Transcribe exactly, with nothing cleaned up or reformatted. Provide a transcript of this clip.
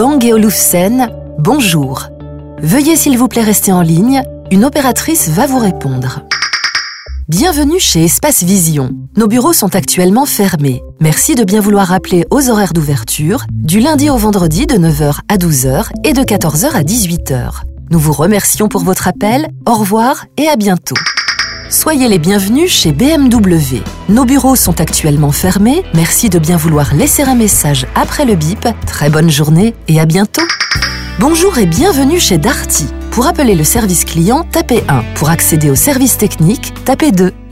Bang et Olufsen, bonjour. Veuillez s'il vous plaît rester en ligne, une opératrice va vous répondre. Bienvenue chez Espace Vision. Nos bureaux sont actuellement fermés. Merci de bien vouloir rappeler aux horaires d'ouverture, du lundi au vendredi de neuf heures à douze heures et de quatorze heures à dix-huit heures. Nous vous remercions pour votre appel, au revoir et à bientôt. Soyez les bienvenus chez B M W. Nos bureaux sont actuellement fermés. Merci de bien vouloir laisser un message après le bip. Très bonne journée et à bientôt. Bonjour et bienvenue chez Darty. Pour appeler le service client, tapez un. Pour accéder au service technique, tapez deux.